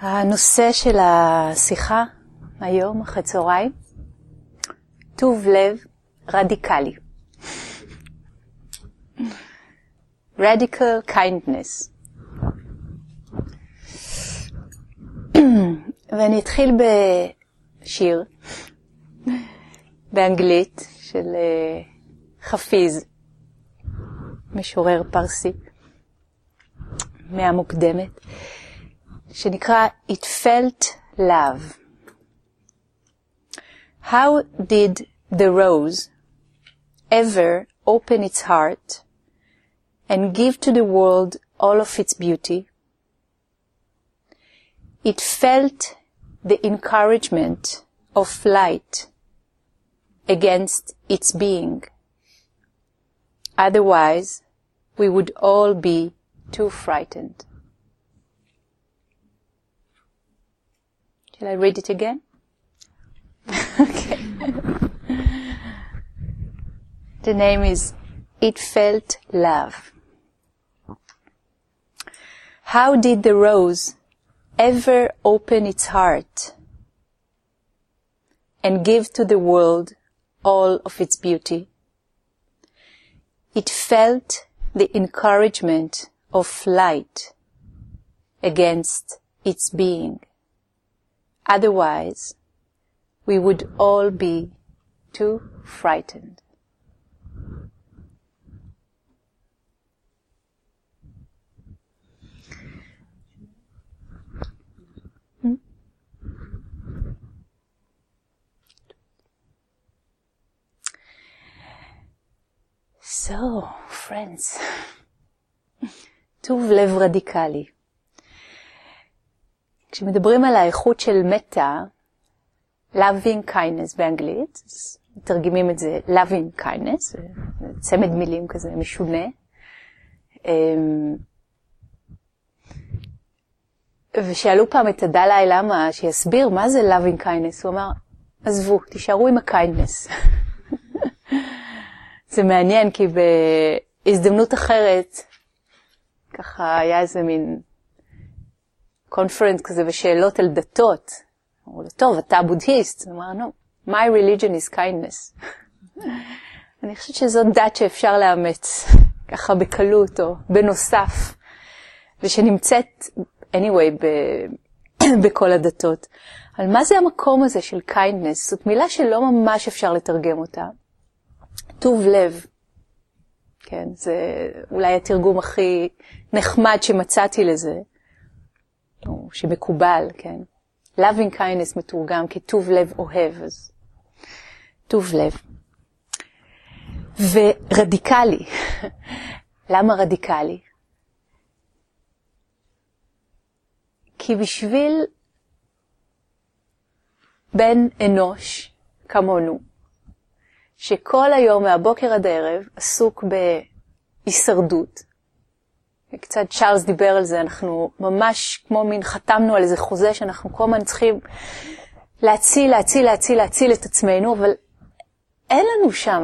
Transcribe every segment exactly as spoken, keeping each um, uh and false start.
הנושא של השיחה היום אחרי צהריים, טוב לב רדיקלי. Radical kindness. ואני אתחיל בשיר באנגלית של חפיז, משורר פרסי מהמוקדמת, שנקרא It Felt Love. How did the rose ever open its heart and give to the world all of its beauty? It felt the encouragement of light against its being. Otherwise, we would all be too frightened. Shall I read it again? Okay. The name is It Felt Love. How did the rose ever open its heart and give to the world all of its beauty? It felt the encouragement of light against its being. Otherwise, we would all be too frightened. Hmm? So, friends, טוב לב רדיקלי. כשמדברים על האיכות של מטה, loving kindness באנגלית, מתרגמים את זה loving kindness, צמד מילים כזה משונה. ושאלו פעם את הדלאי למה שיסביר מה זה loving kindness, הוא אמר, עזבו, תישארו עם ה-kindness. זה מעניין כי בהזדמנות אחרת, ככה היה איזה מין קונפרנס כזה ושאלות על דתות. אמרו לו, טוב, אתה בודהיסט. אמרנו, my religion is kindness. אני חושבת שזאת דת שאפשר לאמץ, ככה בקלות או בנוסף, ושנמצאת, anyway, ב- בכל הדתות. על מה זה המקום הזה של kindness? זאת מילה שלא ממש אפשר לתרגם אותה. טוב לב. כן, זה אולי התרגום הכי נחמד שמצאתי לזה, או שמקובל, כן. loving kindness מתורגם כטוב לב אוהב, אז טוב לב. ורדיקלי. למה רדיקלי? כי בשביל בן אנוש כמונו, שכל היום מהבוקר עד הערב עסוק בהישרדות, וקצת צ'ארלס דיבר על זה, אנחנו ממש כמו מין חתמנו על איזה חוזה שאנחנו כל הזמן צריכים להציל, להציל, להציל, להציל את עצמנו, אבל אין לנו שם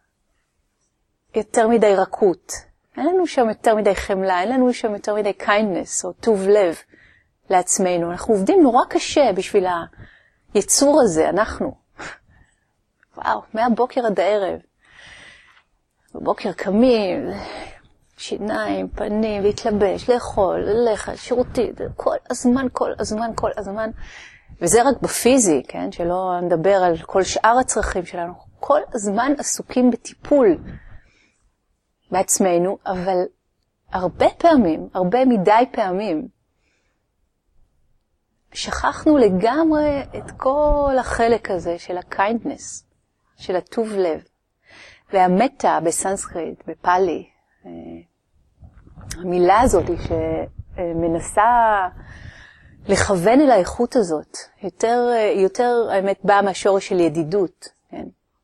יותר מדי רכות, אין לנו שם יותר מדי חמלה, אין לנו שם יותר מדי kindness או טוב לב לעצמנו. אנחנו עובדים נורא קשה בשביל היצור הזה, אנחנו. וואו, מהבוקר עד הערב. בבוקר קמים, שיניים, פנים, להתלבש, לאכול, ללכת, שירותית, כל הזמן, כל הזמן, כל הזמן. וזה רק בפיזי, כן? שלא נדבר על כל שאר הצרכים שלנו. כל הזמן עסוקים בטיפול בעצמנו, אבל הרבה פעמים, הרבה מדי פעמים, שכחנו לגמרי את כל החלק הזה של ה-kindness, של הטוב לב. והמטה בסנסקריט, בפאלי, המילה הזאת שמנסה לכוון אל האיכות הזאת, יותר, יותר האמת באה מהשורש של ידידות. כן?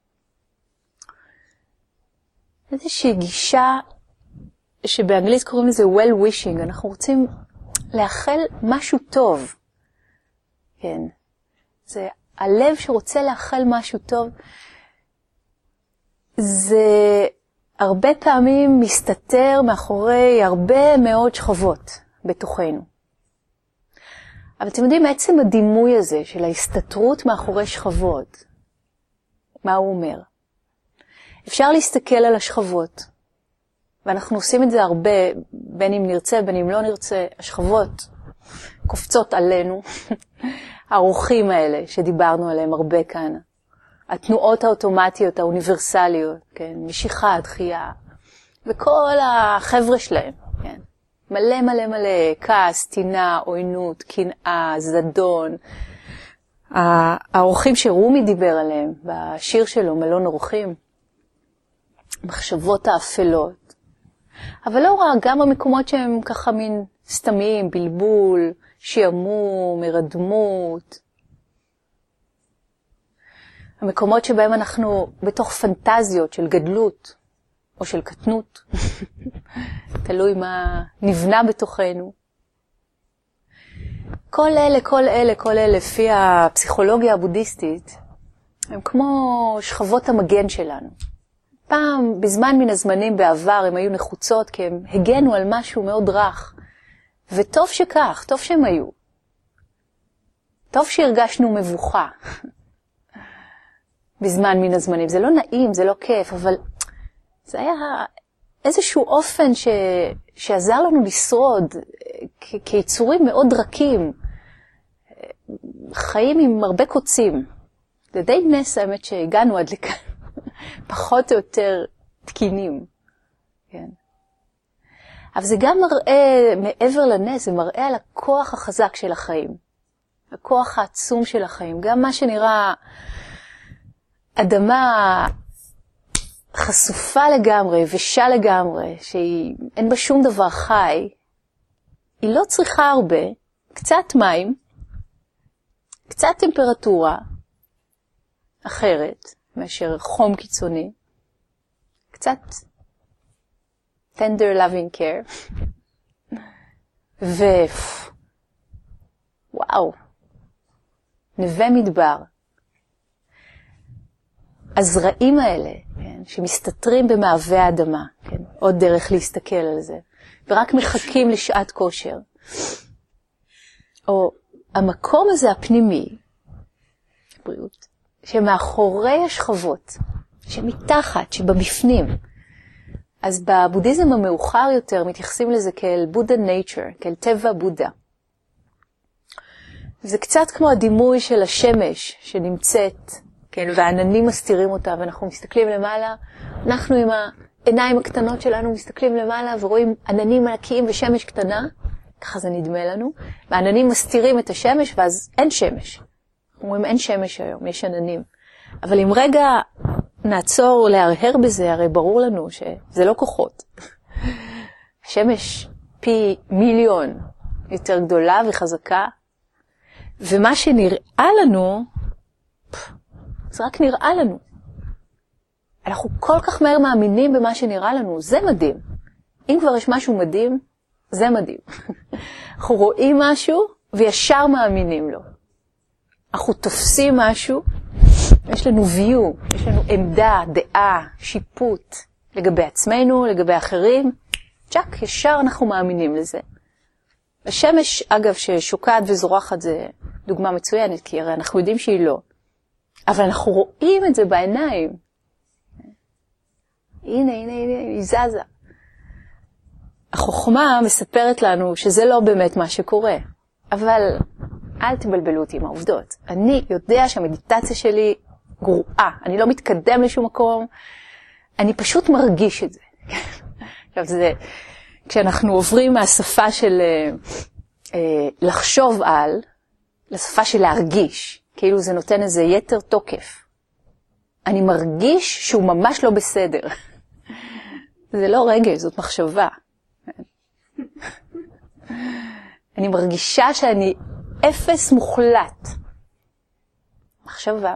איזושהי גישה שבאנגלית קוראים לזה well wishing, אנחנו רוצים לאחל משהו טוב. כן. זה הלב שרוצה לאחל משהו טוב, זה הרבה פעמים מסתתר מאחורי הרבה מאוד שכבות בתוכנו. אבל אתם יודעים, עצם הדימוי הזה של ההסתתרות מאחורי שכבות, מה הוא אומר? אפשר להסתכל על השכבות, ואנחנו עושים את זה הרבה, בין אם נרצה, בין אם לא נרצה, השכבות קופצות עלינו, האורחים האלה שדיברנו עליהם הרבה כאן, התנועות האוטומטיות, האוניברסליות, כן, משיכה, דחייה, וכל החבר'ה שלהם, כן, מלא מלא מלא, כעס, טינה, עוינות, קנאה, זדון, האורחים שרומי דיבר עליהם בשיר שלו, מלון אורחים, מחשבות האפלות, אבל לא רק, גם המקומות שהם ככה מין סתמיים, בלבול, שיעמום, הרדמות, המקומות שבהם אנחנו בתוך פנטזיות של גדלות או של קטנות, תלוי מה נבנה בתוכנו. כל אלה, כל אלה, כל אלה, לפי הפסיכולוגיה הבודהיסטית, הם כמו שכבות המגן שלנו. פעם, בזמן מן הזמנים בעבר, הם היו נחוצות כי הם הגנו על משהו מאוד רך. וטוב שכך, טוב שהם היו. טוב שהרגשנו מבוכה. בזמן מן הזמנים. זה לא נעים, זה לא כיף, אבל זה היה איזשהו אופן ש... שעזר לנו לשרוד כ... כיצורים מאוד רכים. חיים עם הרבה קוצים. זה די נס האמת שהגענו עד לכאן. פחות או יותר תקינים. כן. אבל זה גם מראה, מעבר לנס, זה מראה על הכוח החזק של החיים. הכוח העצום של החיים. גם מה שנראה אדמה חשופה לגמרי, יבשה לגמרי, שאין בה שום דבר חי, היא לא צריכה הרבה, קצת מים, קצת טמפרטורה אחרת, מאשר חום קיצוני, קצת tender loving care, ו... וואו, נווה מדבר. הזרעים האלה, כן, שמסתתרים במעבה האדמה, כן, עוד דרך להסתכל על זה, ורק מחכים לשעת כושר. או המקום הזה הפנימי, בריאות, שמאחורי השכבות, שמתחת, שבבפנים. אז בבודהיזם המאוחר יותר מתייחסים לזה כאל בודה נייצ'ר, כאל טבע בודה. זה קצת כמו הדימוי של השמש שנמצאת, כן, והעננים מסתירים אותה, ואנחנו מסתכלים למעלה, אנחנו עם העיניים הקטנות שלנו מסתכלים למעלה ורואים עננים ענקיים ושמש קטנה, ככה זה נדמה לנו, והעננים מסתירים את השמש ואז אין שמש. אנחנו אומרים אין שמש היום, יש עננים. אבל אם רגע נעצור להרהר בזה, הרי ברור לנו שזה לא כוחות. השמש פי מיליון יותר גדולה וחזקה, ומה שנראה לנו, זה רק נראה לנו. אנחנו כל כך מהר מאמינים במה שנראה לנו, זה מדהים. אם כבר יש משהו מדהים, זה מדהים. אנחנו רואים משהו וישר מאמינים לו. אנחנו תופסים משהו, יש לנו view, יש לנו עמדה, דעה, שיפוט, לגבי עצמנו, לגבי אחרים, צ'ק, ישר אנחנו מאמינים לזה. השמש, אגב, ששוקעת וזורחת זה דוגמה מצוינת, כי הרי אנחנו יודעים שהיא לא. אבל אנחנו רואים את זה בעיניים. הנה, הנה, הנה, היא זזה. החוכמה מספרת לנו שזה לא באמת מה שקורה. אבל אל תבלבלו אותי עם העובדות. אני יודע שהמדיטציה שלי גרועה. אני לא מתקדם לשום מקום. אני פשוט מרגיש את זה. עכשיו זה, כשאנחנו עוברים מהשפה של אה, אה, לחשוב על, לשפה של להרגיש, כאילו זה נותן איזה יתר תוקף. אני מרגיש שהוא ממש לא בסדר. זה לא רגש, זאת מחשבה. אני מרגישה שאני אפס מוחלט. מחשבה.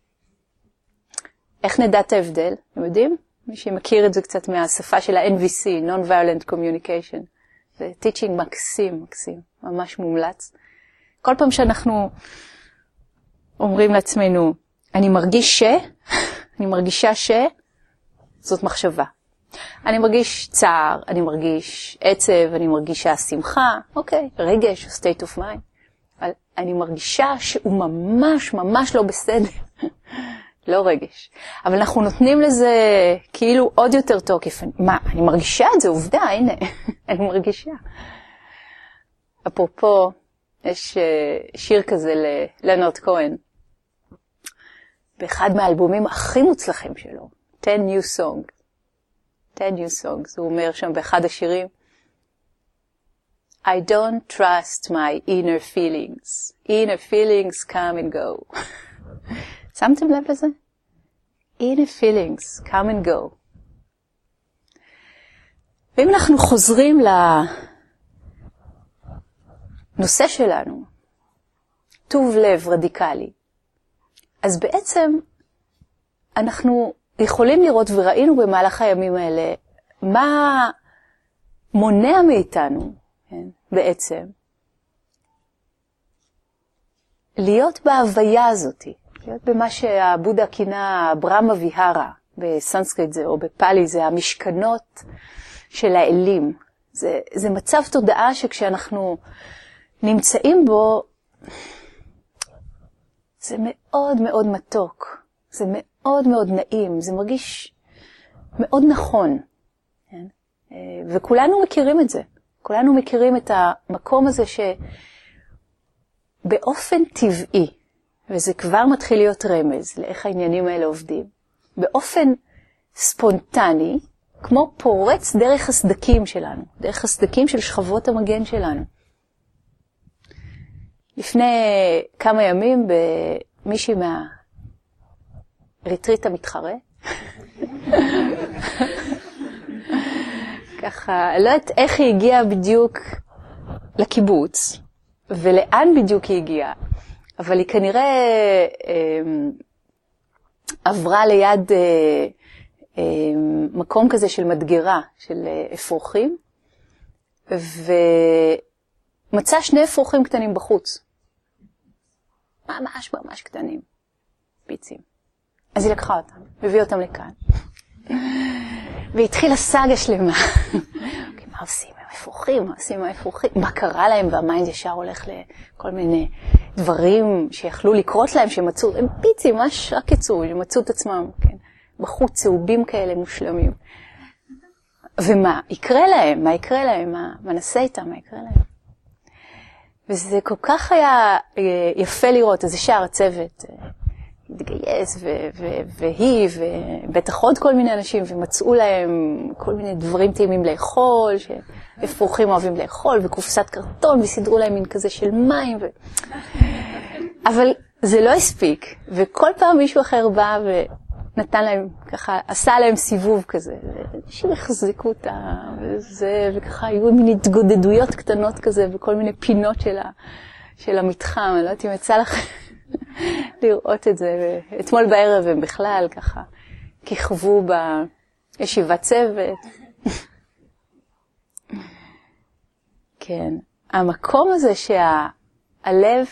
איך נדע את ההבדל? אתם יודעים? מי שמכיר את זה קצת מהשפה של ה-אן וי סי, Non-Violent Communication. זה teaching מקסים, מקסים, ממש מומלץ. כל פעם שאנחנו אומרים לעצמנו, אני מרגיש ש, אני מרגישה ש, זאת מחשבה. אני מרגיש צער, אני מרגיש עצב, אני מרגישה שמחה, אוקיי, רגש, state of mind. אבל אני מרגישה שהוא ממש ממש לא בסדר. לא רגש. אבל אנחנו נותנים לזה כאילו עוד יותר תוקף. מה, אני מרגישה את זה, עובדה, הנה, אני מרגישה. אפרופו, יש שיר כזה ללנרד כהן, באחד מהאלבומים הכי מוצלחים שלו, ten new songs. ten new songs. הוא אומר שם באחד השירים, I don't trust my inner feelings. Inner feelings come and go. שמתם לב לזה? Inner feelings come and go. ואם אנחנו חוזרים לנושא שלנו, טוב לב רדיקלי, אז בעצם אנחנו יכולים לראות וראינו במהלך הימים האלה מה מונע מאיתנו, כן, בעצם, להיות בהוויה הזאת, להיות במה שהבודה כינה ברמה ויהרה, בסנסקריט זה, או בפאלי זה המשכנות של האלים. זה, זה מצב תודעה שכשאנחנו נמצאים בו, זה מאוד מאוד מתוק, זה מאוד מאוד נעים, זה מרגיש מאוד נכון. כן? וכולנו מכירים את זה. כולנו מכירים את המקום הזה שבאופן טבעי, וזה כבר מתחיל להיות רמז לאיך העניינים האלה עובדים, באופן ספונטני, כמו פורץ דרך הסדקים שלנו, דרך הסדקים של שכבות המגן שלנו. לפני כמה ימים במישהי מהריטריט המתחרה, ככה, לא יודעת איך היא הגיעה בדיוק לקיבוץ, ולאן בדיוק היא הגיעה, אבל היא כנראה אה, עברה ליד אה, אה, מקום כזה של מדגרה, של אה, אפרוחים, ומצאה שני אפרוחים קטנים בחוץ. ממש ממש קטנים, ביצים. אז היא לקחה אותם, הביאה אותם לכאן. והתחילה סאגה שלמה. אוקיי, מה עושים עם האפרוחים? מה עושים עם האפרוחים? מה קרה להם? והמיינד ישר הולך לכל מיני דברים שיכלו לקרות להם, שמצאו, הם פיצים, ממש רק יצאו, שמצאו את עצמם, כן? בחוץ צהובים כאלה מושלמים. ומה יקרה להם? מה יקרה להם? מה, מה נעשה איתם? מה יקרה להם? וזה כל כך היה יפה לראות, אז ישר הצוות התגייס, ו- ו- והיא, ובטח עוד כל מיני אנשים, ומצאו להם כל מיני דברים טעימים לאכול, שאפרוחים אוהבים לאכול, וקופסת קרטון, וסידרו להם מין כזה של מים. ו... אבל זה לא הספיק, וכל פעם מישהו אחר בא ונתן להם, ככה, עשה להם סיבוב כזה, ואנשים החזיקו אותה, וזה, וככה היו מין התגודדויות קטנות כזה, וכל מיני פינות של, ה- של המתחם, אני לא יודעת אם יצא לכם. לראות את זה. אתמול בערב הם בכלל ככה כיכבו בישיבת צוות. כן. המקום הזה שהלב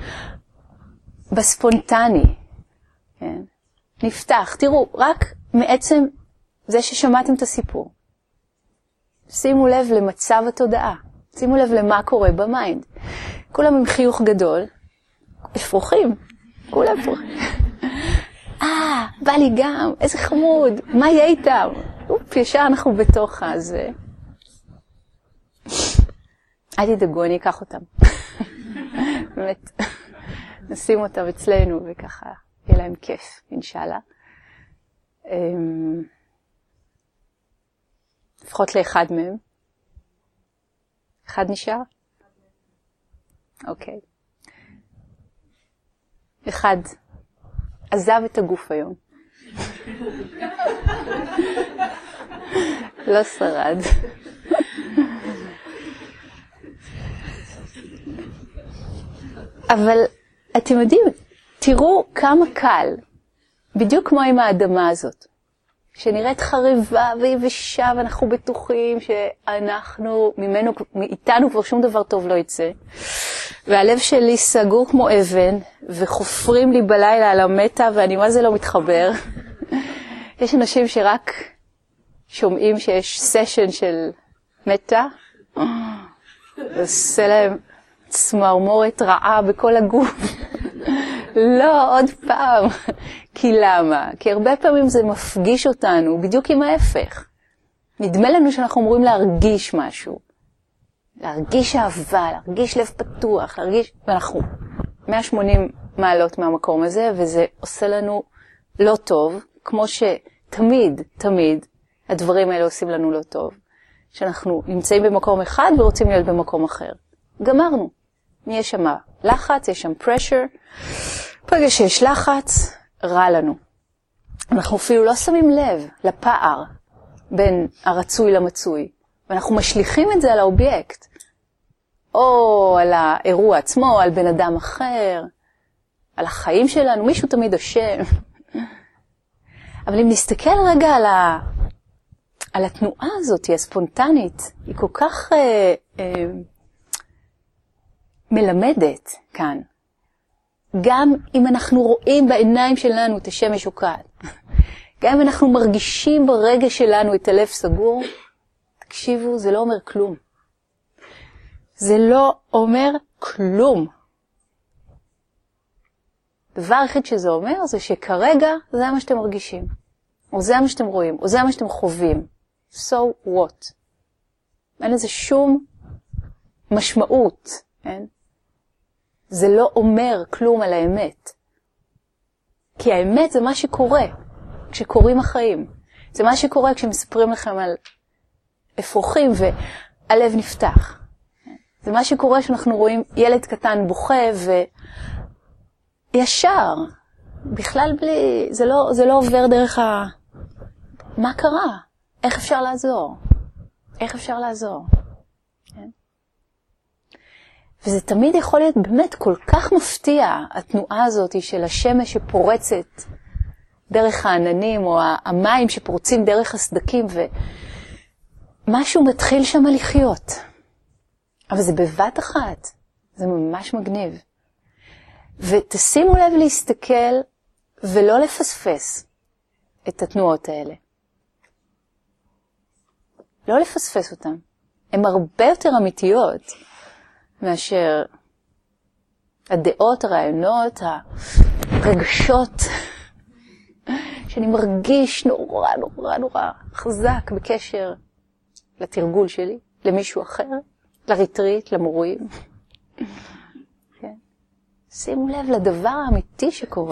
בספונטני, כן, נפתח. תראו, רק מעצם זה ששמעתם את הסיפור. שימו לב למצב התודעה. שימו לב למה קורה במיינד. כולם עם חיוך גדול. אפרוחים, כולם אפרוחים. אה, בא לי גם, איזה חמוד, מה יהיה איתם? אופ, ישר אנחנו בתוך הזה. אל תדאגו, אני אקח אותם. באמת, נשים אותם אצלנו, וככה יהיה להם כיף, אינשאללה. לפחות לאחד מהם. אחד נשאר? אוקיי. אחד עזב את הגוף היום. לא שרד. אבל אתם יודעים, תראו כמה קל, בדיוק כמו עם האדמה הזאת, שנראית חריבה ויבשה, ואנחנו בטוחים שאנחנו, ממנו, מאיתנו כבר שום דבר טוב לא יצא. והלב שלי סגור כמו אבן, וחופרים לי בלילה על המטה, ואני מה זה לא מתחבר. יש אנשים שרק שומעים שיש סשן של מטה, ועושה להם צמרמורת רעה בכל הגוף. לא, עוד פעם. כי למה? כי הרבה פעמים זה מפגיש אותנו בדיוק עם ההפך. נדמה לנו שאנחנו אמורים להרגיש משהו. להרגיש אהבה, להרגיש לב פתוח, להרגיש... ואנחנו מאה ושמונים מעלות מהמקום הזה, וזה עושה לנו לא טוב, כמו שתמיד, תמיד, הדברים האלה עושים לנו לא טוב. שאנחנו נמצאים במקום אחד ורוצים להיות במקום אחר. גמרנו. יש שם לחץ, יש שם pressure. ברגע שיש לחץ, רע לנו. אנחנו אפילו לא שמים לב לפער בין הרצוי למצוי. ואנחנו משליכים את זה על האובייקט. או על האירוע עצמו, או על בן אדם אחר, על החיים שלנו. מישהו תמיד אשם. אבל אם נסתכל רגע על ה... על התנועה הזאת, היא הספונטנית, היא כל כך אה, אה, מלמדת כאן. גם אם אנחנו רואים בעיניים שלנו את השמש שוקעת, גם אם אנחנו מרגישים ברגע שלנו את הלב סגור, תקשיבו, זה לא אומר כלום. זה לא אומר כלום. דבר אחד שזה אומר זה שכרגע זה מה שאתם מרגישים. או זה מה שאתם רואים, או זה מה שאתם חווים. So what? אין לזה שום משמעות, כן? זה לא אומר כלום על האמת. כי האמת זה מה שקורה כשקורים החיים. זה מה שקורה כשמספרים לכם על אפרוחים והלב נפתח. זה מה שקורה כשאנחנו רואים ילד קטן בוכה וישר, בכלל בלי, זה לא, זה לא עובר דרך ה... מה קרה? איך אפשר לעזור? איך אפשר לעזור? כן? וזה תמיד יכול להיות באמת כל כך מפתיע, התנועה הזאת של השמש שפורצת דרך העננים, או המים שפורצים דרך הסדקים, ומשהו מתחיל שם לחיות. אבל זה בבת אחת, זה ממש מגניב. ותשימו לב להסתכל ולא לפספס את התנועות האלה. לא לפספס אותם. הן הרבה יותר אמיתיות מאשר הדעות, הרעיונות, הרגשות שאני מרגיש נורא נורא נורא חזק בקשר לתרגול שלי, למישהו אחר, לריטריט, למורים. כן? שימו לב לדבר האמיתי שקורה.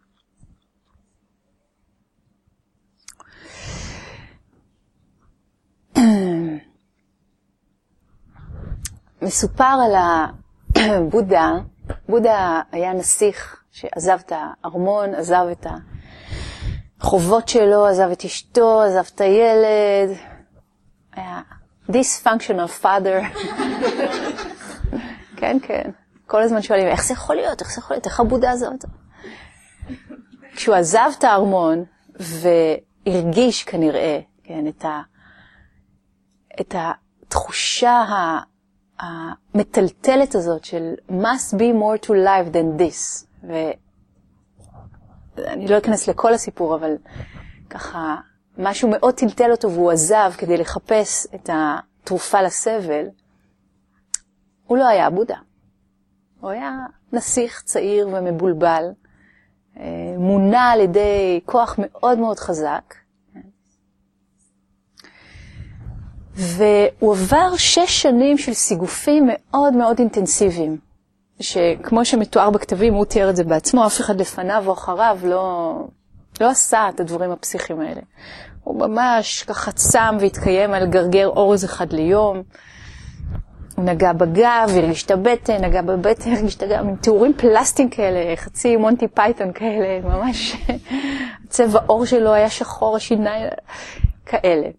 מסופר על הבודה, בודה היה נסיך שעזב את הארמון, עזב את החובות שלו, עזב את אשתו, עזב את הילד, היה dysfunctional father. כן, כן. כל הזמן שואלים, איך זה יכול להיות? איך זה יכול להיות? איך הבודה הזאת? כשהוא עזב את הארמון והרגיש כנראה, כן, את ה... את התחושה המטלטלת הזאת של must be more to life than this. ואני לא אכנס לכל הסיפור, אבל ככה משהו מאוד טלטל אותו והוא עזב כדי לחפש את התרופה לסבל. הוא לא היה בודה. הוא היה נסיך צעיר ומבולבל, מונע על ידי כוח מאוד מאוד חזק. והוא עבר שש שנים של סיגופים מאוד מאוד אינטנסיביים, שכמו שמתואר בכתבים, הוא תיאר את זה בעצמו, אף אחד לפניו או אחריו לא, לא עשה את הדברים הפסיכיים האלה. הוא ממש ככה צם והתקיים על גרגר אורז אחד ליום, הוא נגע בגב, הרגיש את הבטן, נגע בבטן, הרגיש את הגב, עם תיאורים פלסטיים כאלה, חצי מונטי פייתון כאלה, ממש הצבע האור שלו היה שחור, השיניים כאלה.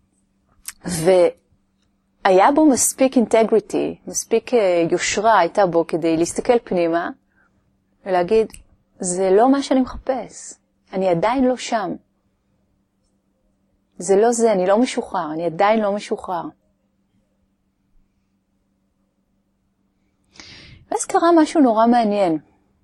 והיה בו מספיק אינטגריטי, מספיק יושרה הייתה בו כדי להסתכל פנימה ולהגיד, זה לא מה שאני מחפש, אני עדיין לא שם. זה לא זה, אני לא משוחרר, אני עדיין לא משוחרר. ואז קרה משהו נורא מעניין.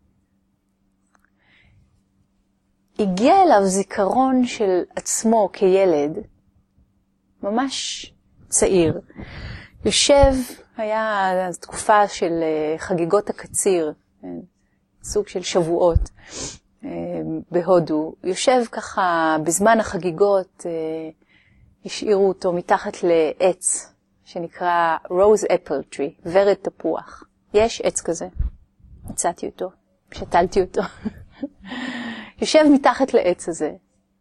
הגיע אליו זיכרון של עצמו כילד, ממש צעיר, יושב היה תקופה של חגיגות הקציר, סוג של שבועות בהודו. יושב ככה בזמן החגיגות, השאירו אותו מתחת לעץ שנקרא rose apple tree, ורד תפוח. יש עץ כזה, מצאתי אותו, שתלתי אותו. יושב מתחת לעץ הזה.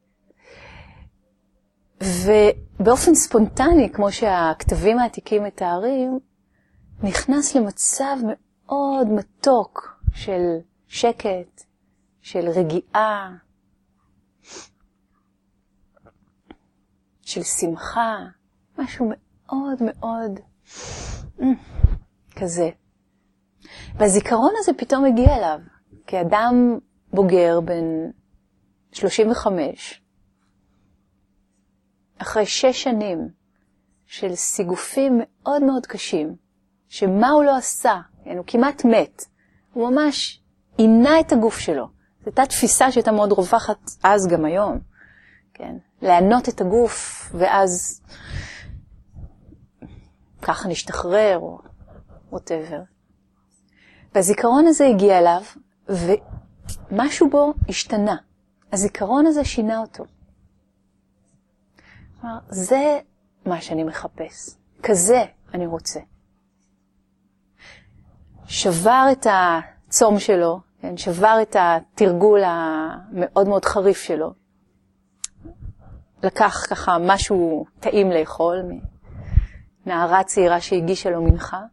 ובאופן ספונטני, כמו שהכתבים העתיקים מתארים, נכנס למצב מאוד מתוק של שקט, של רגיעה, של שמחה, משהו מאוד מאוד כזה. והזיכרון הזה פתאום הגיע אליו, כאדם בוגר בן שלושים וחמש, אחרי שש שנים של סיגופים מאוד מאוד קשים, שמה הוא לא עשה, כן, הוא כמעט מת, הוא ממש עינה את הגוף שלו. זו הייתה תפיסה שהייתה מאוד רווחת אז גם היום, כן, לענות את הגוף ואז ככה נשתחרר או whatever. והזיכרון הזה הגיע אליו ומשהו בו השתנה. הזיכרון הזה שינה אותו. כלומר, זה מה שאני מחפש. כזה אני רוצה. שבר את הצום שלו, כן? שבר את התרגול המאוד מאוד חריף שלו. לקח ככה משהו טעים לאכול, נערה צעירה שהגישה לו מנחה.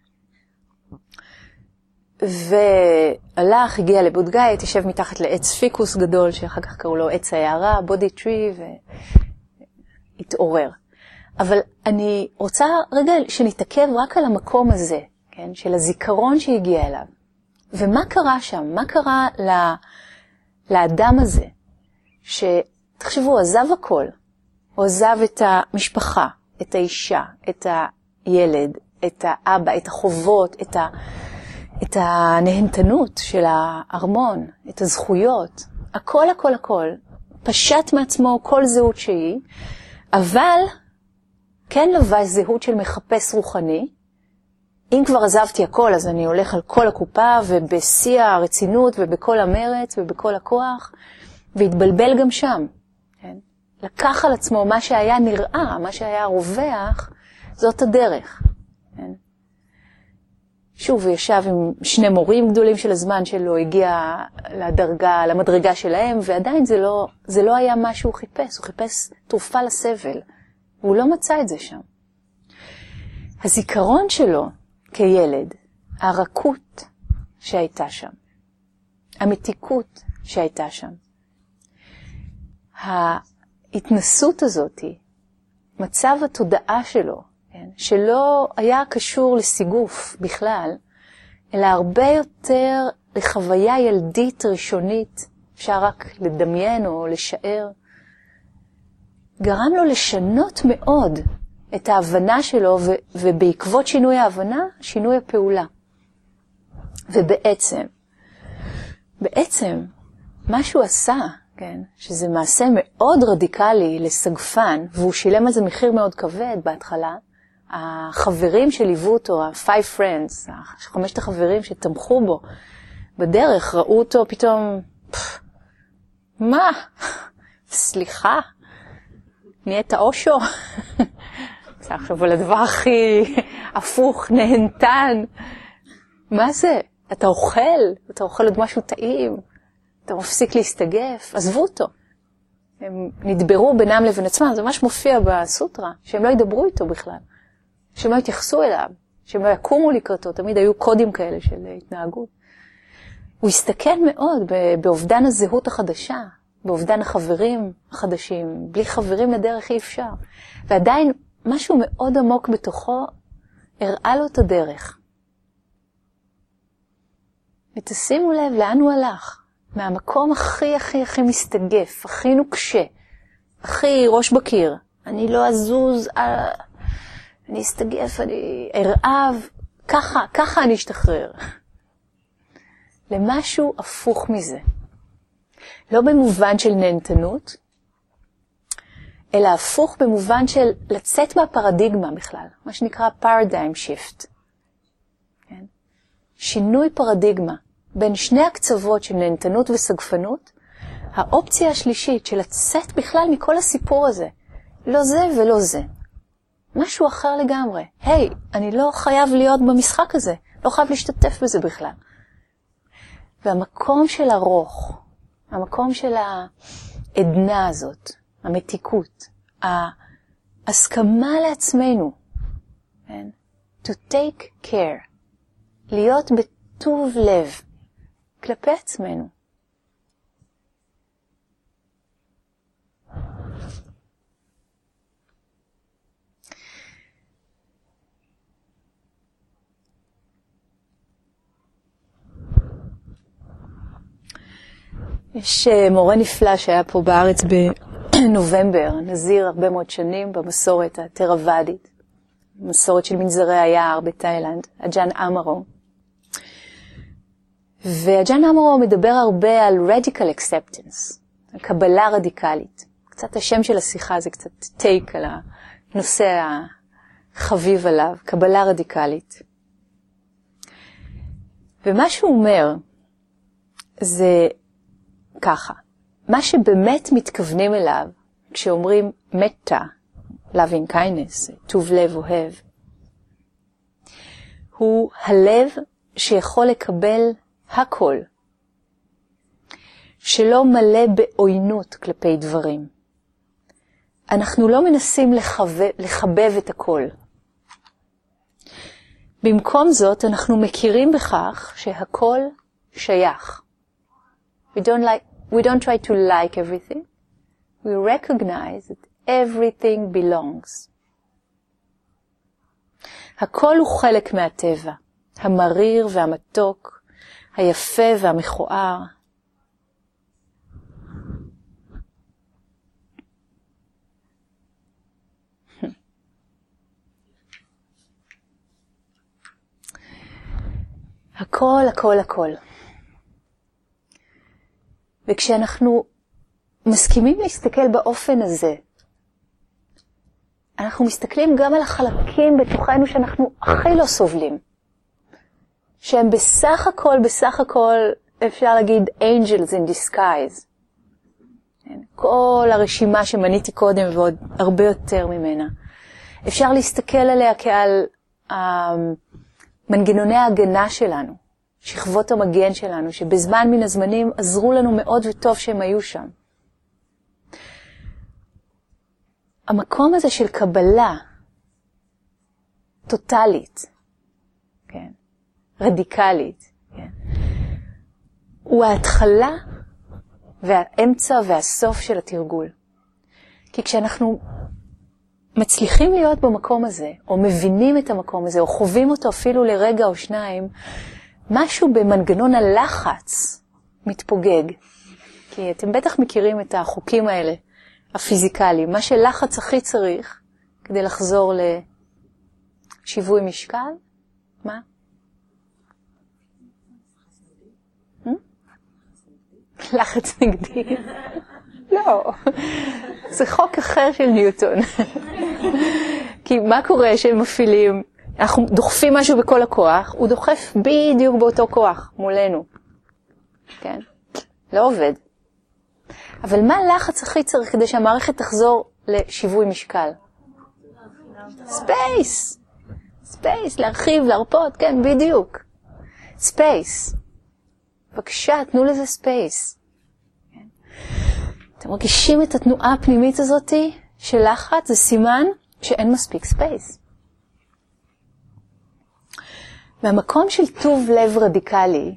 והלך, הגיע לבודגאי, תשב מתחת לעץ פיקוס גדול, שאחר כך קראו לו עץ היערה, בודי טרי, והתעורר. אבל אני רוצה רגע שנתעכב רק על המקום הזה, כן, של הזיכרון שהגיע אליו. ומה קרה שם? מה קרה ל... לאדם הזה? שתחשבו, הוא עזב הכל. הוא עזב את המשפחה, את האישה, את הילד, את האבא, את החובות, את ה... את הנהנתנות של הארמון, את הזכויות, הכל הכל הכל, פשט מעצמו כל זהות שהיא, אבל כן לבש זהות של מחפש רוחני. אם כבר עזבתי הכל, אז אני הולך על כל הקופה, ובשיא הרצינות, ובכל המרץ, ובכל הכוח, והתבלבל גם שם. כן? לקח על עצמו מה שהיה נראה, מה שהיה רווח, זאת הדרך. כן? שוב, הוא ישב עם שני מורים גדולים של הזמן שלו, הגיע לדרגה, למדרגה שלהם, ועדיין זה לא, זה לא היה מה שהוא חיפש. הוא חיפש תרופה לסבל. והוא לא מצא את זה שם. הזיכרון שלו כילד, הרכות שהייתה שם, המתיקות שהייתה שם, ההתנסות הזאת, מצב התודעה שלו, שלא היה קשור לסיגוף בכלל, אלא הרבה יותר לחוויה ילדית ראשונית, אפשר רק לדמיין או לשער, גרם לו לשנות מאוד את ההבנה שלו, ו- ובעקבות שינוי ההבנה, שינוי הפעולה. ובעצם, בעצם, מה שהוא עשה, כן, שזה מעשה מאוד רדיקלי לסגפן, והוא שילם על זה מחיר מאוד כבד בהתחלה, החברים שליוו אותו, ה-five friends, חמשת החברים שתמכו בו בדרך, ראו אותו פתאום, מה? סליחה? נהיית אושו? זה עכשיו על הדבר הכי הפוך, נהנתן. מה זה? אתה אוכל, אתה אוכל עוד משהו טעים, אתה מפסיק להסתגף, עזבו אותו. הם נדברו בינם לבין עצמם, זה ממש מופיע בסוטרה, שהם לא ידברו איתו בכלל. שהם לא יתייחסו אליו, שהם לא יקומו לקראתו, תמיד היו קודים כאלה של התנהגות. הוא הסתכן מאוד באובדן הזהות החדשה, באובדן החברים החדשים, בלי חברים לדרך אי אפשר. ועדיין משהו מאוד עמוק בתוכו הראה לו את הדרך. ותשימו לב לאן הוא הלך, מהמקום הכי הכי הכי מסתגף, הכי נוקשה, הכי ראש בקיר. אני לא אזוז, אני אסתגף, אני ארעב, ככה, ככה אני אשתחרר. למשהו הפוך מזה. לא במובן של נהנתנות, אלא הפוך במובן של לצאת מהפרדיגמה בכלל, מה שנקרא paradigm shift. שינוי פרדיגמה בין שני הקצוות של נהנתנות וסגפנות, האופציה השלישית של לצאת בכלל מכל הסיפור הזה, לא זה ולא זה. משהו אחר לגמרי. היי, hey, אני לא חייב להיות במשחק הזה, לא חייב להשתתף בזה בכלל. והמקום של הרוך, המקום של העדנה הזאת, המתיקות, ההסכמה לעצמנו, to take care, להיות בטוב לב כלפי עצמנו. יש מורה נפלא שהיה פה בארץ בנובמבר, נזיר הרבה מאוד שנים במסורת התרוואדית, מסורת של מנזרי היער בתאילנד, אג'אן אמרו. ואג'אן אמרו מדבר הרבה על radical acceptance, על קבלה רדיקלית. קצת השם של השיחה זה קצת טייק על הנושא החביב עליו, קבלה רדיקלית. ומה שהוא אומר זה ככה, מה שבאמת מתכוונים אליו כשאומרים מטה, loving kindness, טוב לב אוהב, הוא הלב שיכול לקבל הכל, שלא מלא בעוינות כלפי דברים. אנחנו לא מנסים לחבב, לחבב את הכל. במקום זאת אנחנו מכירים בכך שהכל שייך. We don't like, we don't try to like everything. We recognize that everything belongs. הכל הוא חלק מהטבע, המריר והמתוק, היפה והמכוער. הכל, הכל, הכל. וכשאנחנו מסכימים להסתכל באופן הזה, אנחנו מסתכלים גם על החלקים בתוכנו שאנחנו הכי לא סובלים. שהם בסך הכל, בסך הכל, אפשר להגיד, angels in disguise. כל הרשימה שמניתי קודם ועוד הרבה יותר ממנה. אפשר להסתכל עליה כעל uh, מנגנוני ההגנה שלנו, שכבות המגן שלנו, שבזמן מן הזמנים עזרו לנו מאוד וטוב שהם היו שם. המקום הזה של קבלה טוטלית, כן, רדיקלית, כן, הוא ההתחלה והאמצע והסוף של התרגול. כי כשאנחנו מצליחים להיות במקום הזה, או מבינים את המקום הזה, או חווים אותו אפילו לרגע או שניים, משהו במנגנון הלחץ מתפוגג. כי אתם בטח מכירים את החוקים האלה, הפיזיקליים. מה שלחץ הכי צריך כדי לחזור לשיווי משקל? מה? לחץ נגדי. לא. זה חוק אחר של ניוטון. כי מה קורה שהם מפעילים? אנחנו דוחפים משהו בכל הכוח, הוא דוחף בדיוק באותו כוח מולנו. כן? לא עובד. אבל מה הלחץ הכי צריך כדי שהמערכת תחזור לשיווי משקל? ספייס. ספייס, להרחיב, להרפות, כן, בדיוק. ספייס. בבקשה, תנו לזה ספייס. אתם מרגישים את התנועה הפנימית הזאת של לחץ, זה סימן שאין מספיק ספייס. מהמקום של טוב לב רדיקלי,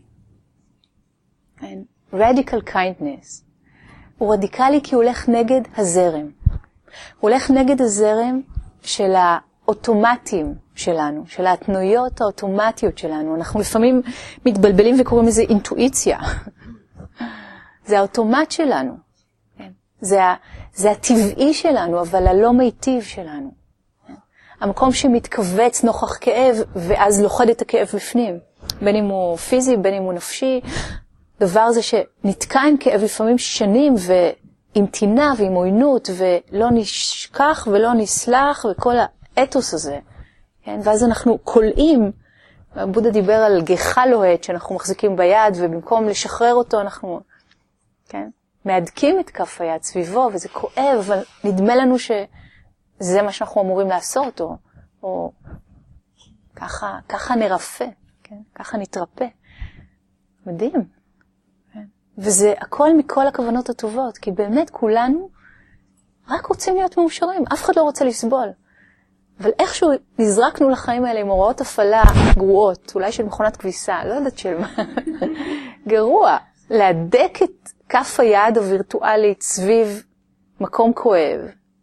radical kindness, הוא רדיקלי כי הוא הולך נגד הזרם. הוא הולך נגד הזרם של האוטומטים שלנו, של ההתנויות האוטומטיות שלנו. אנחנו לפעמים מתבלבלים וקוראים לזה אינטואיציה. זה האוטומט שלנו. זה, זה הטבעי שלנו, אבל הלא מיטיב שלנו. המקום שמתכווץ נוכח כאב, ואז לוחד את הכאב בפנים. בין אם הוא פיזי, בין אם הוא נפשי. דבר זה שנתקע עם כאב לפעמים שנים, ועם תינה ועם עוינות, ולא נשכח ולא נסלח, וכל האתוס הזה. כן? ואז אנחנו קולעים הבודה דיבר על גיחה לוהט שאנחנו מחזיקים ביד, ובמקום לשחרר אותו אנחנו, כן, מהדקים את כף היד סביבו, וזה כואב, אבל נדמה לנו שזה מה שאנחנו אמורים לעשות, או, או ככה, ככה נרפא, כן? ככה נתרפא. מדהים. כן? וזה הכל מכל הכוונות הטובות, כי באמת כולנו רק רוצים להיות מאושרים, אף אחד לא רוצה לסבול. אבל איכשהו נזרקנו לחיים האלה עם הוראות הפעלה גרועות, אולי של מכונת כביסה, לא יודעת של מה, גרוע, להדק את כף היד הווירטואלית סביב מקום כואב.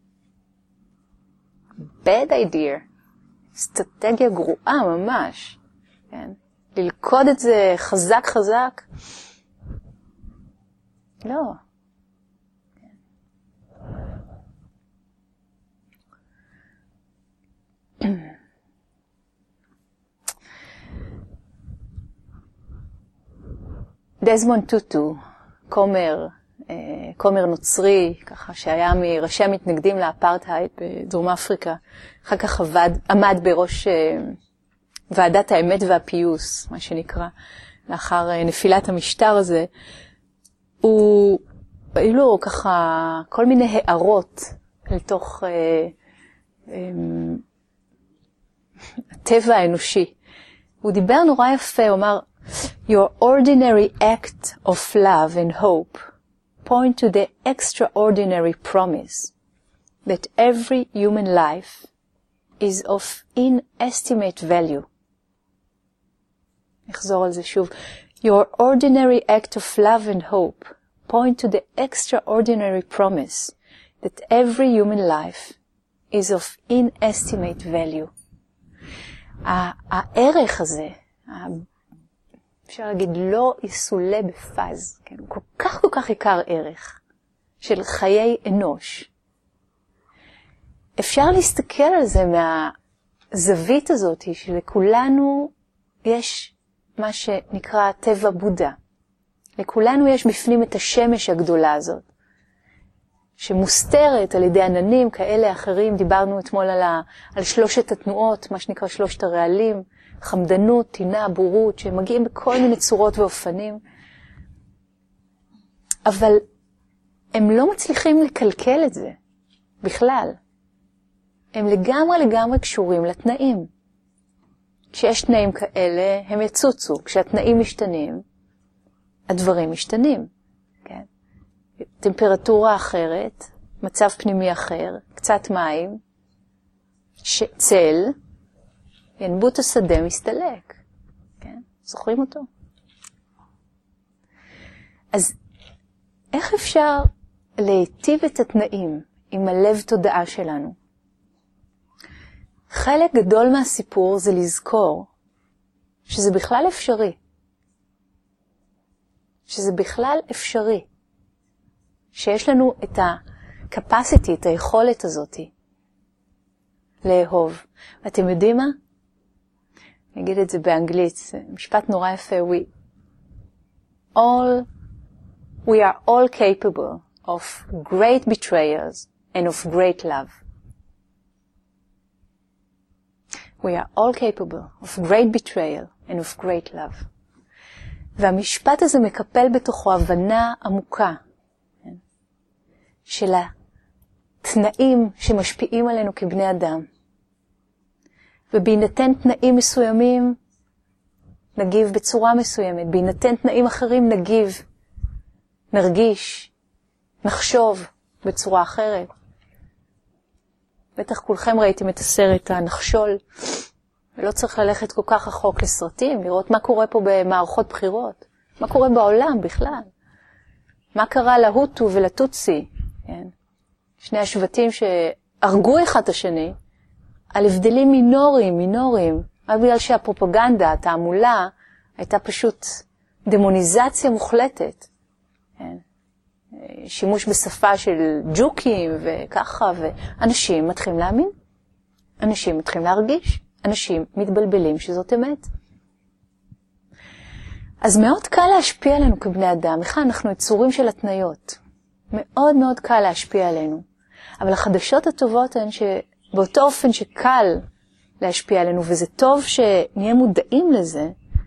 bad idea, אסטרטגיה גרועה ממש, כן? ללכוד את זה חזק חזק, לא. דזמונד טוטו, כומר, כומר נוצרי, ככה שהיה מראשי המתנגדים לאפרטהייד בדרום אפריקה, אחר כך עבד, עמד בראש ועדת האמת והפיוס, מה שנקרא, לאחר נפילת המשטר הזה, הוא, היו לו ככה כל מיני הערות לתוך אה, אה, הטבע האנושי. הוא דיבר נורא יפה, הוא אמר, Your ordinary act of love and hope point to the extraordinary promise that every human life is of inestimate value. נחזור על זה שוב. Your ordinary act of love and hope point to the extraordinary promise that every human life is of inestimate value. הערך הזה, אפשר להגיד, לא יסולה בפז, כן? הוא כל כך כל כך עיקר ערך של חיי אנוש. אפשר להסתכל על זה מהזווית הזאת, שלכולנו יש מה שנקרא טבע בודה. לכולנו יש בפנים את השמש הגדולה הזאת, שמוסתרת על ידי עננים כאלה אחרים. דיברנו אתמול על, ה, על שלושת התנועות, מה שנקרא שלושת הרעלים, חמדנות, טינה, בורות, שמגיעים בכל מיני צורות ואופנים. אבל הם לא מצליחים לקלקל את זה בכלל. הם לגמרי לגמרי קשורים לתנאים. כשיש תנאים כאלה, הם יצוצו. כשהתנאים משתנים, הדברים משתנים. כן? טמפרטורה אחרת, מצב פנימי אחר, קצת מים, צל, ינבוט השדה מסתלק. כן? זוכרים אותו? אז איך אפשר להיטיב את התנאים עם הלב תודעה שלנו? חלק גדול מהסיפור זה לזכור שזה בכלל אפשרי. שזה בכלל אפשרי. שיש לנו את ה-capacity, את היכולת הזאת לאהוב. ואתם יודעים מה? אני אגיד את זה באנגלית, זה משפט נורא יפה. We all, we are all capable of great betrayals and of great love. We are all capable of great betrayal and of great love. והמשפט הזה מקפל בתוכו הבנה עמוקה של התנאים שמשפיעים עלינו כבני אדם. ובהינתן תנאים מסוימים נגיב בצורה מסוימת, בהינתן תנאים אחרים נגיב, נרגיש, נחשוב בצורה אחרת. בטח כולכם ראיתם את הסרט הנחשול, ולא צריך ללכת כל כך רחוק לסרטים, לראות מה קורה פה במערכות בחירות, מה קורה בעולם בכלל, מה קרה להוטו ולטוצי, כן? שני השבטים שהרגו אחד את השני, על הבדלים מינוריים, מינוריים, רק בגלל שהפרופגנדה, התעמולה, הייתה פשוט דמוניזציה מוחלטת, כן? שימוש בשפה של ג'וקים וככה, ואנשים מתחילים להאמין, אנשים מתחילים להרגיש, אנשים מתבלבלים שזאת אמת. אז מאוד קל להשפיע עלינו כבני אדם. בכלל, אנחנו יצורים של התניות. מאוד מאוד קל להשפיע עלינו. אבל החדשות הטובות הן שבאותו אופן שקל להשפיע עלינו, וזה טוב שנהיה מודעים לזה.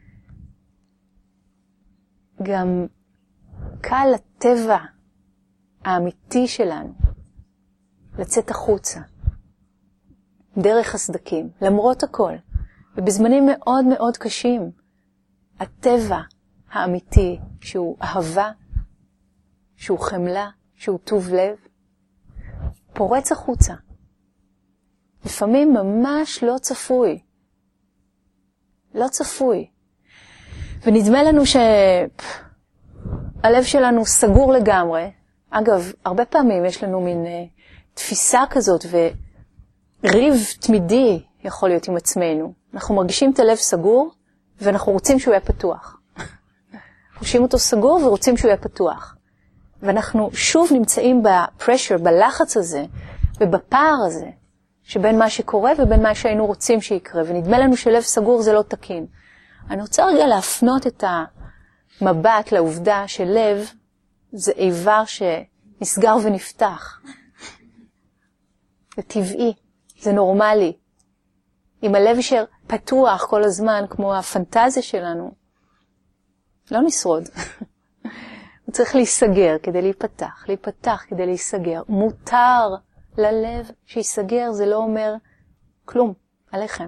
גם קל לטבע האמיתי שלנו לצאת החוצה, דרך הסדקים, למרות הכל, ובזמנים מאוד מאוד קשים, הטבע האמיתי, שהוא אהבה, שהוא חמלה, שהוא טוב לב, פורץ החוצה. לפעמים ממש לא צפוי. לא צפוי. ונדמה לנו שהלב שלנו סגור לגמרי. אגב, הרבה פעמים יש לנו מין uh, תפיסה כזאת וריב תמידי יכול להיות עם עצמנו. אנחנו מרגישים את הלב סגור ואנחנו רוצים שהוא יהיה פתוח. חושים אותו סגור ורוצים שהוא יהיה פתוח. ואנחנו שוב נמצאים בפרשר, בלחץ הזה ובפער הזה, שבין מה שקורה ובין מה שהיינו רוצים שיקרה, ונדמה לנו שלב סגור זה לא תקין. אני רוצה רגע להפנות את המבט לעובדה שלב זה איבר שנסגר ונפתח. זה טבעי, זה נורמלי. אם הלב יישאר פתוח כל הזמן כמו הפנטזיה שלנו, לא נשרוד. הוא צריך להיסגר כדי להיפתח, להיפתח כדי להיסגר. מותר ללב שיסגר, זה לא אומר כלום עליכם.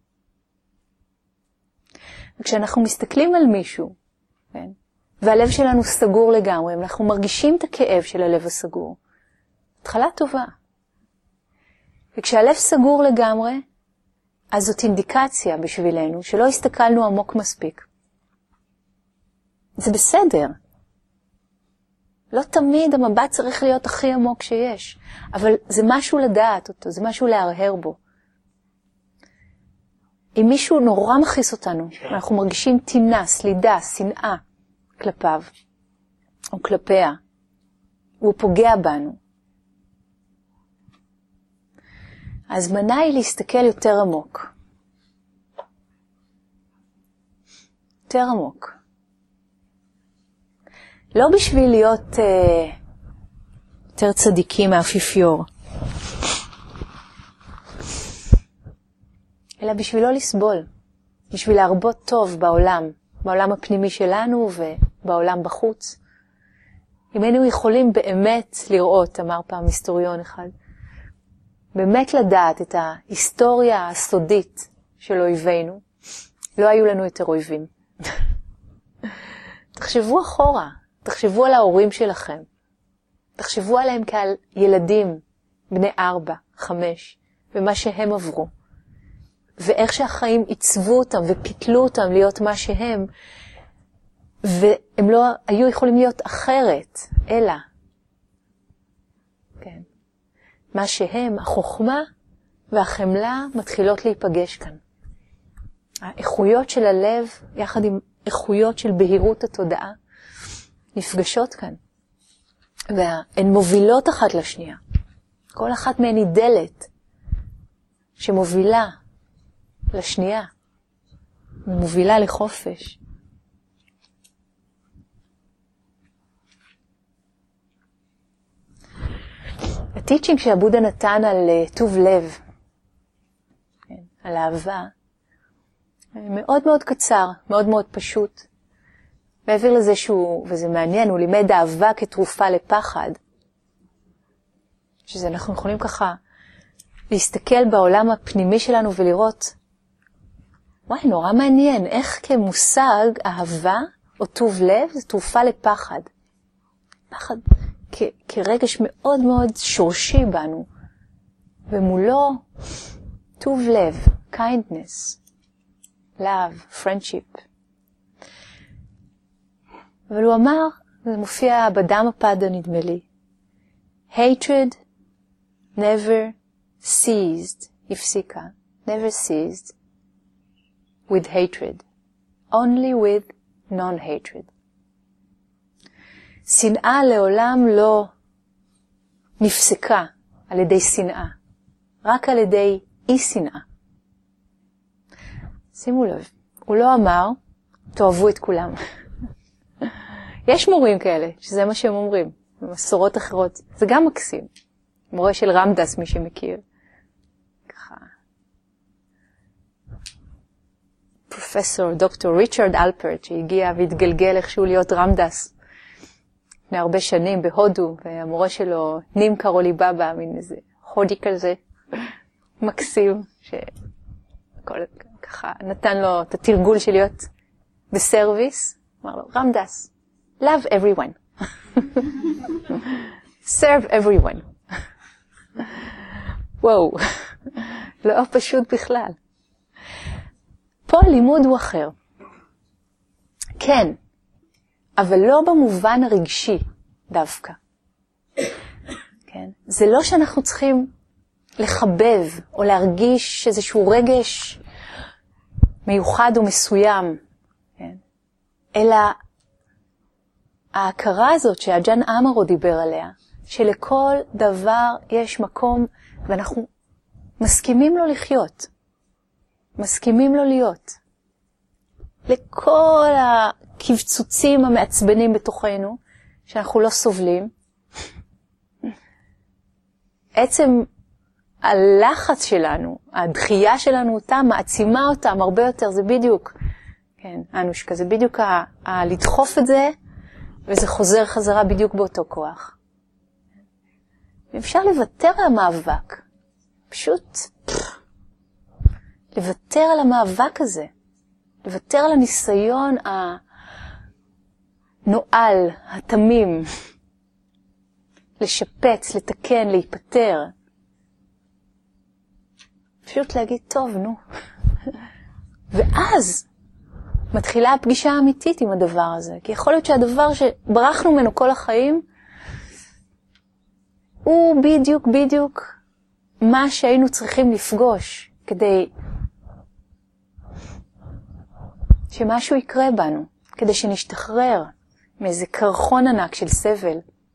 וכשאנחנו מסתכלים על מישהו, כן, והלב שלנו סגור לגמרי, אנחנו מרגישים את הכאב של הלב הסגור. התחלה טובה. וכשהלב סגור לגמרי, אז זאת אינדיקציה בשבילנו שלא הסתכלנו עמוק מספיק. זה בסדר. לא תמיד המבט צריך להיות הכי עמוק שיש, אבל זה משהו לדעת אותו, זה משהו להרהר בו. אם מישהו נורא מכעיס אותנו, אנחנו מרגישים טינה, סלידה, שנאה כלפיו, או כלפיה, הוא פוגע בנו. ההזמנה היא להסתכל יותר עמוק. יותר עמוק. לא בשביל להיות אה, יותר צדיקים מהאפיפיור, אלא בשביל לא לסבול, בשביל להרבות טוב בעולם, בעולם הפנימי שלנו ובעולם בחוץ. אם היינו יכולים באמת לראות, אמר פעם היסטוריון אחד, באמת לדעת את ההיסטוריה הסודית של אויבינו, לא היו לנו יותר אויבים. תחשבו אחורה, תחשבו על ההורים שלכם, תחשבו עליהם כעל ילדים בני ארבע, חמש, ומה שהם עברו, ואיך שהחיים עיצבו אותם ופיתלו אותם להיות מה שהם, והם לא היו יכולים להיות אחרת, אלא, כן, מה שהם, החוכמה והחמלה מתחילות להיפגש כאן. האיכויות של הלב, יחד עם איכויות של בהירות התודעה, נפגשות כאן. והן מובילות אחת לשנייה. כל אחת מהן היא דלת שמובילה לשנייה. מובילה לחופש. הטיצ'ינג שהבודה נתן על טוב לב, כן, על אהבה, מאוד מאוד קצר, מאוד מאוד פשוט. מעבר לזה שהוא, וזה מעניין, הוא לימד אהבה כתרופה לפחד. שזה אנחנו יכולים ככה להסתכל בעולם הפנימי שלנו ולראות, וואי, נורא מעניין, איך כמושג אהבה או טוב לב זה תרופה לפחד. פחד כ- כרגש מאוד מאוד שורשי בנו, ומולו טוב לב, kindness, love, friendship. אבל הוא אמר, זה מופיע בדמפדה נדמה לי, hatred never ceased, הפסיקה, never ceased with hatred, only with non-hatred. שנאה לעולם לא נפסקה על ידי שנאה, רק על ידי אי שנאה. שימו לב, הוא לא אמר, תאהבו את כולם. יש מורים כאלה, שזה מה שהם אומרים, במסורות אחרות, זה גם מקסים. מורה של רמדס, מי שמכיר. ככה. פרופסור, דוקטור ריצ'רד אלפרט, שהגיע והתגלגל איכשהו להיות רמדס לפני הרבה שנים בהודו, והמורה שלו נים קרולי בבא, מין איזה הודי כזה, מקסים, שכל ככה נתן לו את התרגול של להיות בסרוויס, אמר לו, רמדס, love everyone. serve everyone. וואו, לא פשוט בכלל. פה הלימוד הוא אחר. כן, אבל לא במובן הרגשי דווקא. כן? זה לא שאנחנו צריכים לחבב או להרגיש איזשהו רגש מיוחד או מסוים, כן? אלא ההכרה הזאת שהג'אן אמרו דיבר עליה, שלכל דבר יש מקום ואנחנו מסכימים לו לחיות, מסכימים לו להיות. לכל הקבצוצים המעצבנים בתוכנו, שאנחנו לא סובלים, עצם הלחץ שלנו, הדחייה שלנו אותם, מעצימה אותם הרבה יותר, זה בדיוק, כן, אנושקה, זה בדיוק ה- ה- לדחוף את זה, וזה חוזר חזרה בדיוק באותו כוח. אפשר לוותר על המאבק, פשוט לוותר על המאבק הזה, לוותר על הניסיון הנועל, התמים, לשפץ, לתקן, להיפטר. פשוט להגיד, טוב, נו. ואז מתחילה הפגישה האמיתית עם הדבר הזה. כי יכול להיות שהדבר שברחנו ממנו כל החיים, הוא בדיוק, בדיוק מה שהיינו צריכים לפגוש, כדי שמשהו יקרה בנו, כדי שנשתחרר מאיזה קרחון ענק של סבל.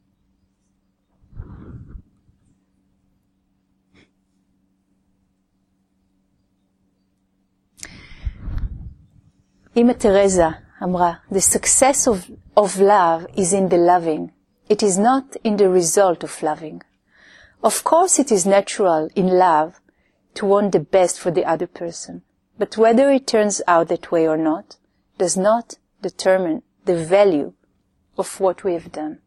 אמא תרזה אמרה, The success of, of love is in the loving. It is not in the result of loving. Of course it is natural in love to want the best for the other person. But whether it turns out that way or not does not determine the value of what we have done.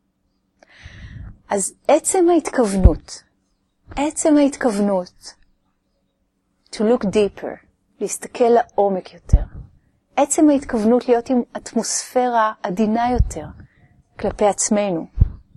אז עצם ההתכוונות, עצם ההתכוונות to look deeper, להסתכל לעומק יותר, עצם ההתכוונות להיות עם אטמוספירה עדינה יותר כלפי עצמנו,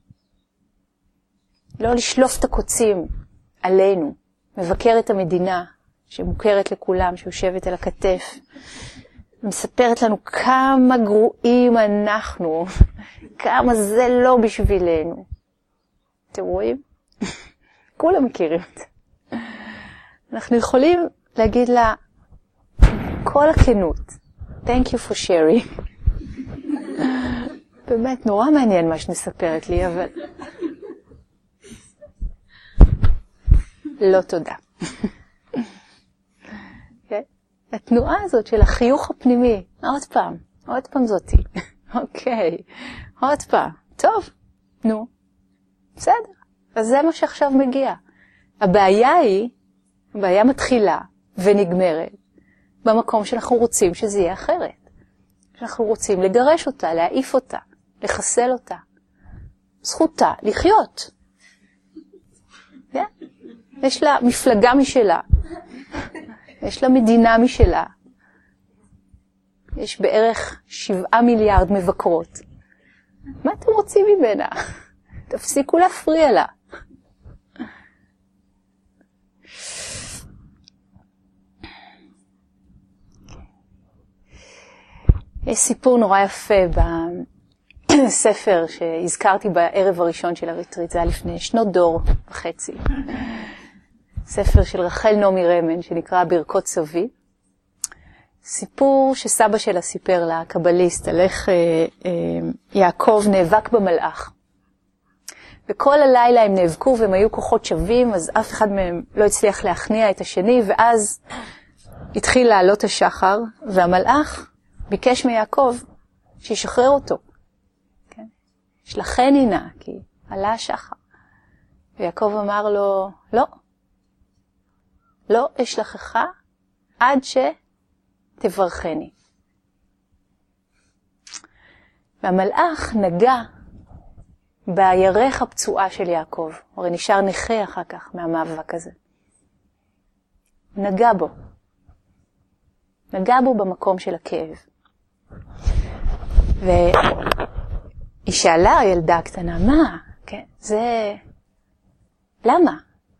לא לשלוף את הקוצים עלינו, מבקר את המדינה שמוכרת לכולם, שיושבת על הכתף, מספרת לנו כמה גרועים אנחנו, כמה זה לא בשבילנו. אתם רואים? כולם מכירים את זה. אנחנו יכולים להגיד לה, כל הכנות, thank you for sharing. באמת, נורא מעניין מה שנספרת לי, אבל לא תודה. התנועה הזאת של החיוך הפנימי, עוד פעם, עוד פעם זאתי, אוקיי, עוד פעם, טוב, נו, בסדר, אז זה מה שעכשיו מגיע. הבעיה היא, הבעיה מתחילה ונגמרת, במקום שאנחנו רוצים שזה יהיה אחרת. שאנחנו רוצים לגרש אותה, להעיף אותה, לחסל אותה. זכותה לחיות. Yeah. יש לה מפלגה משלה. יש לה מדינה משלה. יש בערך שבעה מיליארד מבקרות. מה אתם רוצים ממנה? תפסיקו להפריע לה. יש סיפור נורא יפה בספר שהזכרתי בערב הראשון של הריטריט, זה היה לפני שנות דור וחצי. ספר של רחל נעמי רמן שנקרא ברכות סבי. סיפור שסבא שלה סיפר לה, קבליסט, על איך אה, אה, יעקב נאבק במלאך. וכל הלילה הם נאבקו והם היו כוחות שווים, אז אף אחד מהם לא הצליח להכניע את השני, ואז התחיל לעלות השחר, והמלאך ביקש מיעקב שישחרר אותו. כן? שלחני נא, כי עלה השחר. ויעקב אמר לו, לא, לא אשלחך עד תברכני. והמלאך נגע בירך הפצועה של יעקב. הרי נשאר נכה אחר כך מהמאבק הזה. נגע בו. נגע בו במקום של הכאב. והיא שאלה הילדה הקטנה, מה? כן, זה... למה?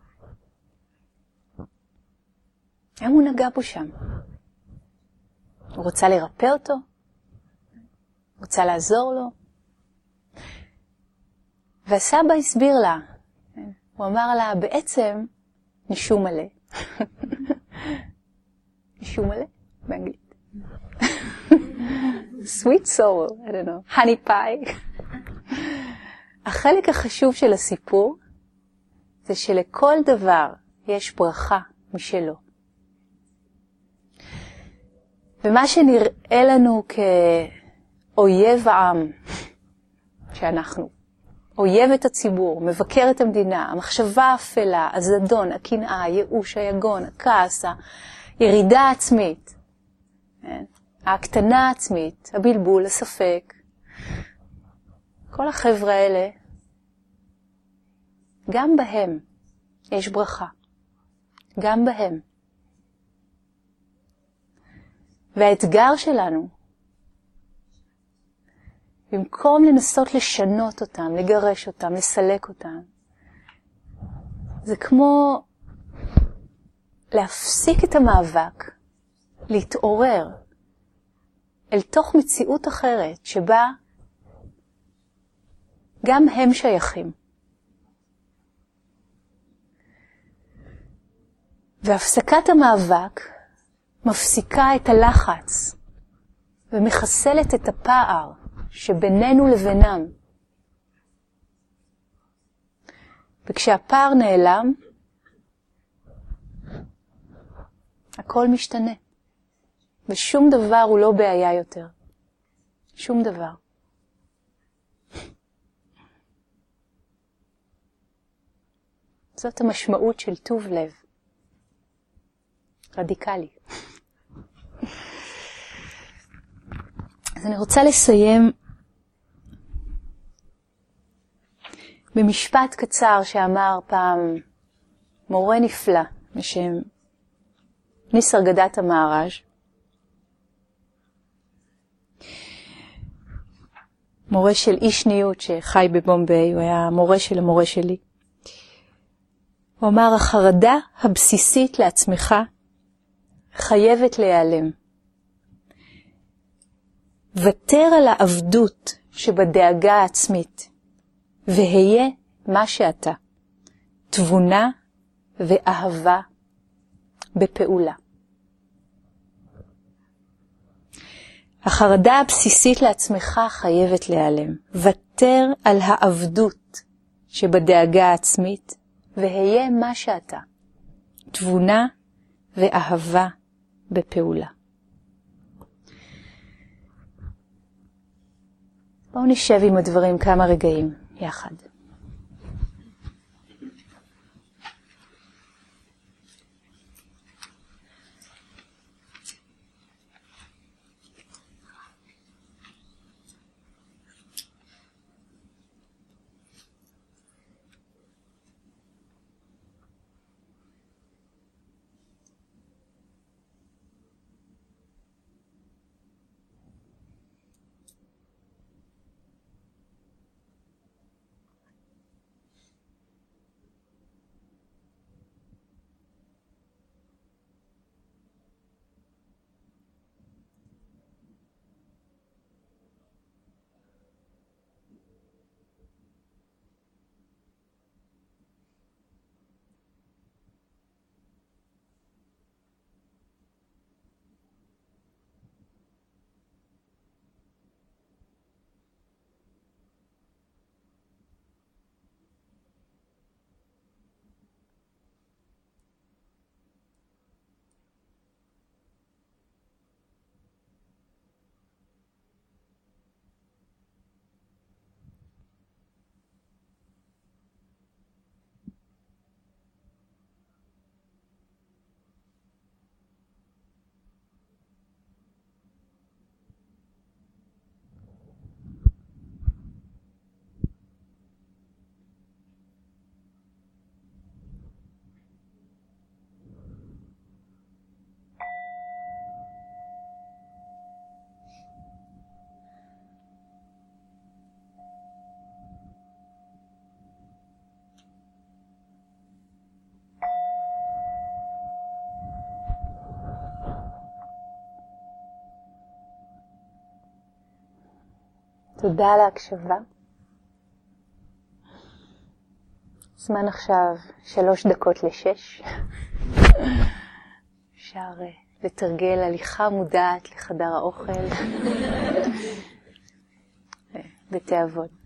למה הוא נגע בו שם? הוא רוצה לרפא אותו? הוא רוצה לעזור לו? והסבא הסביר לה. הוא אמר לה, בעצם, נשום מלא. נשום מלא? באנגלית. sweet soul, I don't know, honey pie. החלק החשוב של הסיפור זה שלכל דבר יש ברכה משלו. ומה שנראה לנו כאויב העם, שאנחנו, אויב את הציבור, מבקר את המדינה, המחשבה האפלה, הזדון, הקנאה, הייאוש, היגון, הכעס, הירידה העצמית, ההקטנה העצמית, הבלבול, הספק, כל החבר'ה האלה, גם בהם יש ברכה. גם בהם. והאתגר שלנו, במקום לנסות לשנות אותם, לגרש אותם, לסלק אותם, זה כמו להפסיק את המאבק, להתעורר אל תוך מציאות אחרת שבה גם הם שייכים. והפסקת המאבק מפסיקה את הלחץ ומחסלת את הפער שבינינו לבינם. וכשהפער נעלם, הכל משתנה. ושום דבר הוא לא בעיה יותר. שום דבר. זאת המשמעות של טוב לב. רדיקלי. אז אני רוצה לסיים במשפט קצר שאמר פעם מורה נפלא בשם ניסרגדאטה מהראז', מורה של איש ניות שחי בבומביי, הוא היה מורה של המורה שלי. הוא אמר, החרדה הבסיסית לעצמך חייבת להיעלם. ותר על העבדות שבדאגה העצמית, והיה מה שאתה, תבונה ואהבה בפעולה. החרדה הבסיסית לעצמך חייבת להיעלם. ותר על העבדות שבדאגה העצמית, והיה מה שאתה, תבונה ואהבה בפעולה. בואו נשב עם הדברים כמה רגעים יחד. תודה על ההקשבה. זמן עכשיו שלוש דקות לשש. אפשר לתרגל הליכה מודעת לחדר האוכל בתיאבון.